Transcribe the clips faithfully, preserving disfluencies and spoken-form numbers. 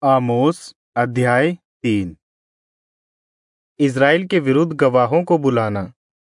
आमोस अध्याय तीन। इज़राइल के विरुद्ध गवाहों को बुलाना।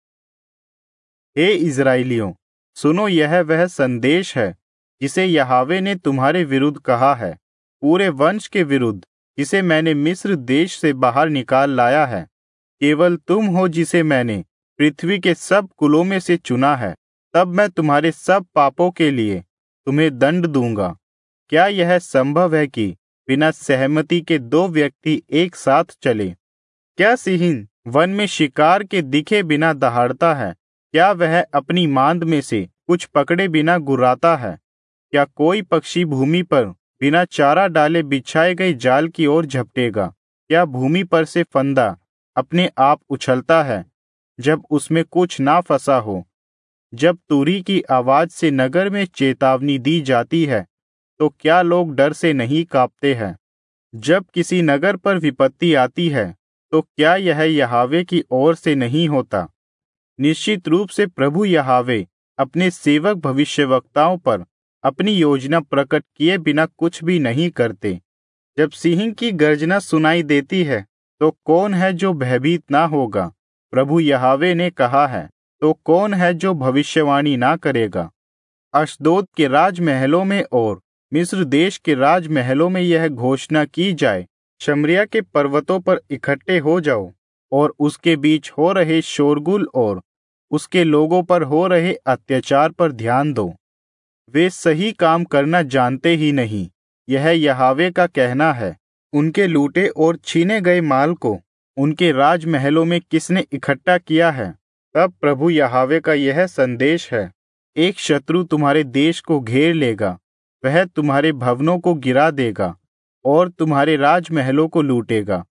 हे इज़राइलियों, सुनो, यह वह संदेश है जिसे यहोवा ने तुम्हारे विरुद्ध कहा है, पूरे वंश के विरुद्ध जिसे मैंने मिस्र देश से बाहर निकाल लाया है। केवल तुम हो जिसे मैंने पृथ्वी के सब कुलों में से चुना है। तब मैं तुम्हारे सब पापों के लिए तुम्हें दंड दूंगा। क्या यह संभव है कि बिना सहमति के दो व्यक्ति एक साथ चले? क्या सिंह वन में शिकार के दिखे बिना दहाड़ता है? क्या वह अपनी मांद में से कुछ पकड़े बिना गुर्राता है? क्या कोई पक्षी भूमि पर बिना चारा डाले बिछाए गए जाल की ओर झपटेगा? क्या भूमि पर से फंदा अपने आप उछलता है जब उसमें कुछ ना फंसा हो? जब तुरही की आवाज से नगर में चेतावनी दी जाती है, तो क्या लोग डर से नहीं कांपते हैं? जब किसी नगर पर विपत्ति आती है, तो क्या यह यहोवा की ओर से नहीं होता? निश्चित रूप से प्रभु यहोवा अपने सेवक भविष्यवक्ताओं पर अपनी योजना प्रकट किए बिना कुछ भी नहीं करते। जब सिंह की गर्जना सुनाई देती है, तो कौन है जो भयभीत ना होगा? प्रभु यहोवा ने कहा है, तो कौन है जो भविष्यवाणी ना करेगा? अश्दोद के राजमहलों में और मिस्र देश के राजमहलों में यह घोषणा की जाए, शमरिया के पर्वतों पर इकट्ठे हो जाओ और उसके बीच हो रहे शोरगुल और उसके लोगों पर हो रहे अत्याचार पर ध्यान दो। वे सही काम करना जानते ही नहीं, यह यहोवा का कहना है। उनके लूटे और छीने गए माल को उनके राजमहलों में किसने इकट्ठा किया है? तब प्रभु यहोवा का यह संदेश है, एक शत्रु तुम्हारे देश को घेर लेगा, वह तुम्हारे भवनों को गिरा देगा और तुम्हारे राजमहलों को लूटेगा।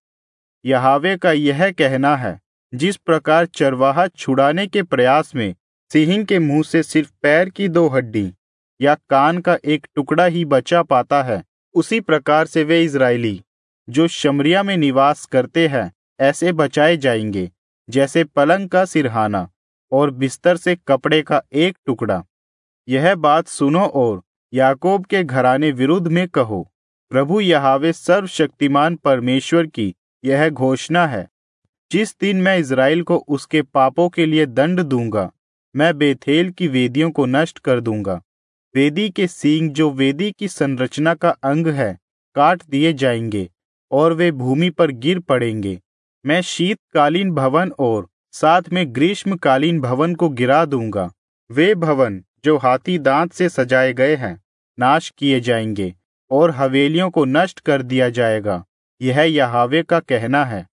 यहोवा का यह कहना है, जिस प्रकार चरवाहा छुड़ाने के प्रयास में सिंह के मुंह से सिर्फ पैर की दो हड्डी या कान का एक टुकड़ा ही बचा पाता है, उसी प्रकार से वे इज़राइली जो शमरिया में निवास करते हैं ऐसे बचाए जाएंगे, जैसे पलंग का सिरहाना और बिस्तर से कपड़े का एक टुकड़ा। यह बात सुनो और याकूब के घराने विरुद्ध में कहो, प्रभु यहोवा सर्वशक्तिमान परमेश्वर की यह घोषणा है, जिस दिन मैं इज़राइल को उसके पापों के लिए दंड दूंगा, मैं बेथेल की वेदियों को नष्ट कर दूंगा। वेदी के सींग जो वेदी की संरचना का अंग है, काट दिए जाएंगे और वे भूमि पर गिर पड़ेंगे। मैं शीतकालीन भवन और साथ में ग्रीष्मकालीन भवन को गिरा दूंगा। वे भवन जो हाथी दांत से सजाए गए हैं नाश किए जाएंगे और हवेलियों को नष्ट कर दिया जाएगा। यह यहोवा का कहना है।